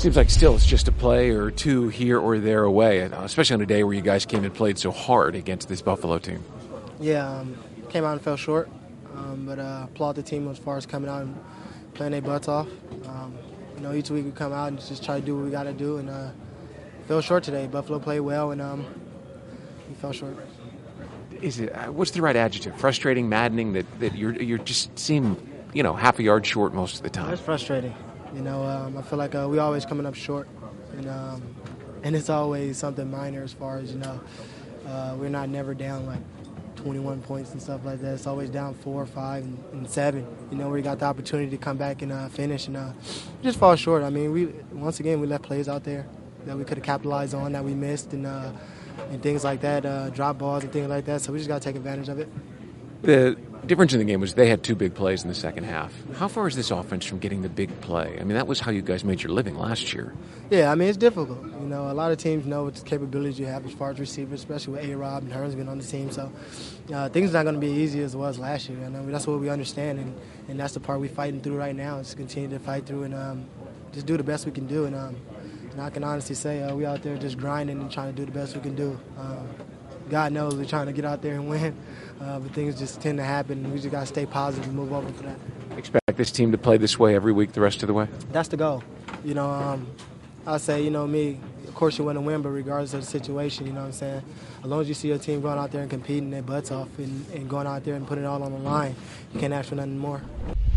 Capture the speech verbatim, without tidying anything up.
Seems like still it's just a play or two here or there away, and especially on a day where you guys came and played so hard against this Buffalo team. Yeah, um, came out and fell short, um, but uh, applaud the team as far as coming out and playing their butts off. Um, you know, each week we come out and just try to do what we got to do, and uh, fell short today. Buffalo played well, and um, we fell short. Is it uh, what's the right adjective? Frustrating, maddening that, that you're you're just seem you know half a yard short most of the time. It's frustrating. You know, um, I feel like uh, we always coming up short, and um, and it's always something minor as far as you know. Uh, we're not never down like twenty-one points and stuff like that. It's always down four, five, and, and seven. You know, where we got the opportunity to come back and uh, finish, and uh, just fall short. I mean, we once again we left plays out there that we could have capitalized on that we missed, and uh, and things like that, uh, drop balls and things like that. So we just got to take advantage of it. The difference in the game was they had two big plays in the second half. How far is this offense from getting the big play? I mean, that was how you guys made your living last year. Yeah, I mean, it's difficult. You know, a lot of teams know what capabilities you have as far as receivers, especially with A-Rob and Hearns being on the team. So uh, things are not going to be easy as it was last year. And I mean, that's what we understand, and, and that's the part we're fighting through right now, is to continue to fight through and um, just do the best we can do. And, um, and I can honestly say uh, we out there just grinding and trying to do the best we can do. Um, God knows we're trying to get out there and win, uh, but things just tend to happen, and we just got to stay positive and move over for that. Expect this team to play this way every week the rest of the way? That's the goal. You know, um, I say, you know, me, of course you want to win, but regardless of the situation, you know what I'm saying, as long as you see your team going out there and competing their butts off and, and going out there and putting it all on the line, you can't ask for nothing more.